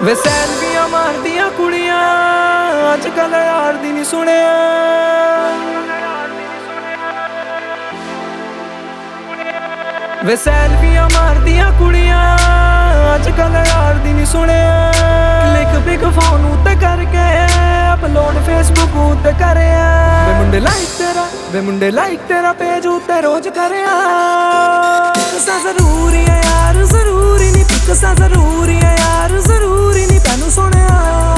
ਵੇ ਸੈਲਫੀਆਂ ਮਾਰਦੀਆਂ ਕੁੜੀਆਂ ਅੱਜ ਕੱਲ ਯਾਰ ਦੀ ਨਹੀਂ ਸੁਣਿਆ। ਵੇ ਸੈਲਫੀਆਂ ਮਾਰਦੀਆਂ ਕੁੜੀਆਂ ਅੱਜ ਕੱਲ ਯਾਰ ਦੀ ਨਹੀਂ ਸੁਣਿਆ। ਕਲਿੱਕ ਪਿਕ ਫੋਨ ਉੱਤੇ ਕਰਕੇ ਅਪਲੋਡ ਫੇਸਬੁੱਕ ਉੱਤੇ ਕਰਿਆ। ਵੇ ਮੁੰਡੇ ਲਾਈਕ ਤੇਰਾ ਪੇਜ ਉੱਤੇ ਰੋਜ਼ ਕਰਿਆ। ਪਿਕਸਾਂ ਜ਼ਰੂਰੀ ਹੈ ਯਾਰ ਜ਼ਰੂਰੀ ਨਹੀਂ, ਪਿਕਸਾਂ ਜ਼ਰੂਰੀ ਹੈ ਯਾਰ ਜ਼ਰੂਰੀ ਨਹੀਂ ਤੈਨੂੰ ਸੁਣਿਆ।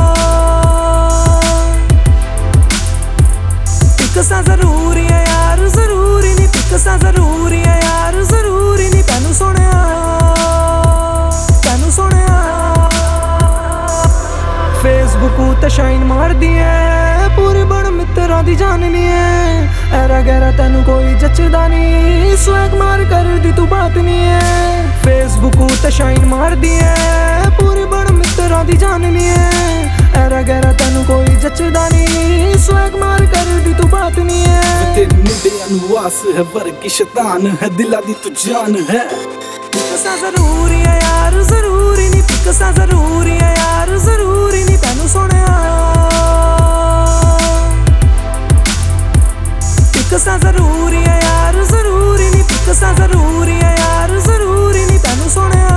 ਪਿਕਸਾਂ ਜ਼ਰੂਰੀ ਹੈ ਯਾਰ ਜ਼ਰੂਰੀ ਨਹੀਂ, ਪਿਕਸਾਂ ਜ਼ਰੂਰੀ ਹੈ ਯਾਰ ਜ਼ਰੂਰੀ ਨਹੀਂ ਤੈਨੂੰ ਸੁਣਿਆ, ਤੈਨੂੰ ਸੁਣਿਆ। ਫੇਸਬੁੱਕ ਉੱਤੇ ਸ਼ਾਈਨ ਮਾਰਦੀ ਐ ਪੂਰੀ ਬਣ ਮਿੱਤਰਾਂ ਦੀ ਜਾਣਨੀ ਐ। ਐਰਾ ਗੈਰਾ ਤੈਨੂੰ ਕੋਈ ਜੱਚਦਾ ਨੀ, ਸਵੈਗ ਮਾਰ ਕਰਦੀ ਤੂੰ ਬਾਤ ਨੀ ਐ। ਫੇਸਬੁੱਕ ਉੱਤੇ ਸ਼ਾਈਨ ਮਾਰਦੀ ਐ ਪੂਰੀ ਬਣ ਮਿੱਤਰਾਂ ਦੀ ਜਾਣਨੀ ਐ। ਐਰਾ ਗੈਰਾ ਤੈਨੂੰ ਕੋਈ ਜੱਚਦਾ ਨੀ, ਸਵੈਗ ਮਾਰ ਕਰਦੀ ਤੂੰ ਬਾਤ ਨੀ ਐ। ਤੇਰੇ ਮੁੰਡਿਆਂ ਨੂੰ ਆਸ ਹੈ ਵਰਗੀ ਸ਼ੈਤਾਨ ਹੈ, ਦਿਲਾਂ ਦੀ ਤੂੰ ਜਾਨ ਹੈ। ਪਿਕਸਾਂ ਜ਼ਰੂਰੀ ਹੈ ਯਾਰ ਜ਼ਰੂਰੀ ਨਹੀਂ, ਪਿਕਸਾਂ ਜ਼ਰੂਰੀ ਹੈ ਯਾਰ ਜ਼ਰੂਰੀ ਨਹੀਂ ਤੈਨੂੰ ਸੁਣਿਆ। ਪਿਕਸਾਂ ਜ਼ਰੂਰੀ ਹੈ ਯਾਰ ਜ਼ਰੂਰੀ ਨਹੀਂ, ਪਿਕਸਾਂ ਜ਼ਰੂਰੀ ਹੈ ਯਾਰ ਜ਼ਰੂਰੀ ਨਹੀਂ ਤੈਨੂੰ ਸੁਣਿਆ,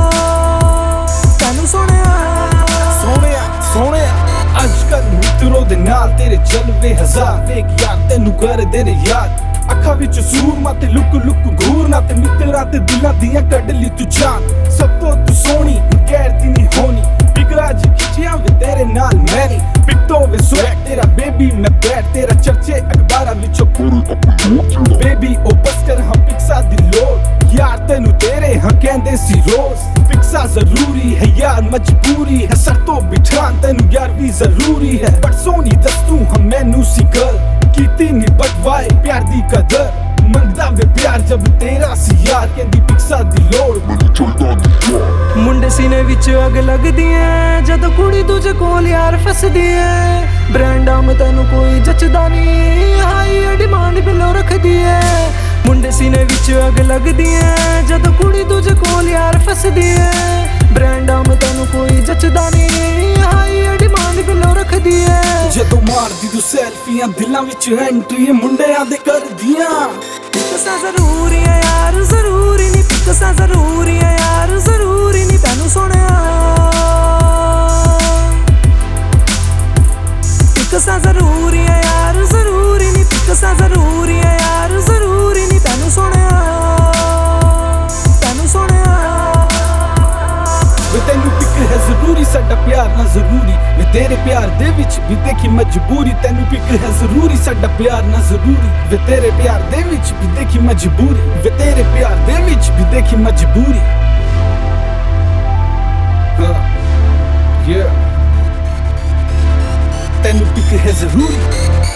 ਤੈਨੂੰ ਸੁਣਿਆ। ਸੋਹਣਿਆ ਅੱਜ ਕੱਲ ਮਿੱਤਰੋ ਦੇ ਨਾਲ ਤੇਰੇ ਜਲਵੇ ਹਜ਼ਾਰ, ਵੇਖ ਯਾਰ ਤੈਨੂੰ ਕਰਦੇ ਨੇ ਯਾਦ। ਅੱਖਾਂ ਵਿੱਚ ਸੂਰਮਾ ਤੇ ਲੁੱਕ ਘੂਰ ਨਾ ਤੇ ਮਿੱਤਰਾਂ ਤੇ ਦਿਲਾਂ ਦੀਆਂ ਕੱਢ ਲਈ ਤੂੰ ਜਾਨ। ਸਭ ਤੋਂ ਤੂੰ ਸੋਹਣੀ ਕਹਿਰਦੀ ਨਹੀਂ ਹੋਣੀ, ਪਿਕਰਾ ਜੀ ਖਿੱਚਿਆ ਵੇ ਤੇਰੇ ਨਾਲ ਮੈਂ ਨੀ। ਪਿਕਟੋ ਵੇ ਸਵੈਗ ਤੇਰਾ ਬੇਬੀ ਮੈਂ ਬੈਠ ਤੇਰਾ ਚਰਚੇ ਅਖਬਾਰਾਂ ਵਿੱਚੋਂ ਬੇਬੀ ਉਹ ਬਸ ਕਰ ਹਾਂ ਪਿਕਸਾਂ ਦੀ ਲੋੜ ਯਾਰ ਤੈਨੂੰ ਤੇਰੇ ਹਾਂ ਕਹਿੰਦੇ ਸੀ ਰੋਜ਼। ਪਿਕਸਾਂ ਜ਼ਰੂਰੀ ਹੈ ਯਾਰ ਮਜਬੂਰੀ ਹੈ, ਸਰ ਤੋਂ ਬਿਠਾਣ ਤੈਨੂੰ ਯਾਰ ਵੀ ਜ਼ਰੂਰੀ ਹੈ। ਪਰ ਸੋਹਣੀ ਦੱਸ ਤੂੰ ਹਾਂ ਮੈਨੂੰ ਸੀ ਗੱਲ ਕੀਤੀ ਨੀ ਬਟਵਾਏ ਪਿਆਰ ਦੀ ਕਦਰ। ਮੰਗਦਾ ਵੇ ਪਿਆਰ ਜਬ ਤੇਰਾ ਸੀ ਯਾਰ, ਕਹਿੰਦੀ ਪਿਕਸਾਂ ਦੀ ਲੋੜ ਮੈਨੂੰ ਚਾਹੀਦਾ ਨੀ। ਮੁੰਡੇ ਸੀਨੇ ਵਿੱਚ ਅੱਗ ਲੱਗਦੀ ਐ ਜਦੋਂ ਕੁੜੀ ਦੂਜੇ ਕੋਲ ਯਾਰ ਫਸਦੀ ਐ। ਬ੍ਰਾਂਡਾਂ ਮੈਂ ਤੈਨੂੰ ਕੋਈ ਜੱਚਦਾ ਨੀ, ਹਾਈ ਡਿਮਾਂਡ ਬਿਲੋ ਰੱਖਦੀ ਐ। ਮੁੰਡੇ ਸੀਨੇ ਵਿੱਚ ਅੱਗ ਲੱਗਦੀ ਐ ਜਦੋਂ ਕੁੜੀ ਦੂਜੇ ਕੋਲ ਯਾਰ ਫਸਦੀ ਐ। ਬ੍ਰਾਂਡਾਂ ਮੈਂ ਤੈਨੂੰ ਕੋਈ ਜੱਚਦਾ ਨੀ, ਹਾਈ ਡਿਮਾਂਡ ਬਿਲੋ ਰੱਖਦੀ ਐ। ਜਦੋਂ ਮਾਰਦੀ ਤੂੰ ਸੈਲਫੀਆਂ ਦਿਲਾਂ ਵਿੱਚ ਐਂਟਰੀ ਮੁੰਡਿਆਂ ਦੇ ਕਰਦੀਆਂ। ਪਿਕਸਾਂ ਜ਼ਰੂਰੀ ਹੈ ਯਾਰ ਜ਼ਰੂਰੀ ਨਹੀਂ, ਪਿਕਸਾਂ ਜ਼ਰੂਰੀ ਹੈ ਯਾਰ ਜ਼ਰੂਰੀ ਨਹੀਂ ਤੈਨੂੰ ਸੁਣਿਆ। ਪਿਕਸਾਂ ਜ਼ਰੂਰੀ ਹੈ ਯਾਰ ਜ਼ਰੂਰੀ ਨਹੀਂ, ਪਿਕਸਾਂ ਜ਼ਰੂਰੀ ਹੈ ਯਾਰ ਜ਼ਰੂਰੀ ਨਹੀਂ ਤੈਨੂੰ ਸੁਣਿਆ, ਤੈਨੂੰ ਸੁਣਿਆ। ਵੇ ਤੈਨੂੰ ਪਿਕ ਹੈ ਜ਼ਰੂਰੀ ਸਾਡਾ ਪਿਆਰ ਨਾ ਜ਼ਰੂਰੀ, ਵੇ ਤੇਰੇ ਪਿਆਰ ਦੇ ਵਿੱਚ ਵੀ ਦੇਖੀ ਮਜਬੂਰੀ। ਤੈਨੂੰ ਪਿਕ ਹੈ ਜ਼ਰੂਰੀ ਸਾਡਾ ਪਿਆਰ ਨਾ ਜ਼ਰੂਰੀ, ਵੇ ਤੇਰੇ ਪਿਆਰ ਦੇ ਵਿੱਚ ਵੀ ਦੇਖੀ ਮਜਬੂਰੀ। ਵੇ ਤੇਰੇ ਪਿਆਰ ਦੇ ਵਿੱਚ ਵੀ ਦੇਖੀ ਮਜਬੂਰੀ। ਤੈਨੂੰ ਪਿਕ ਹੈ ਜ਼ਰੂਰੀ।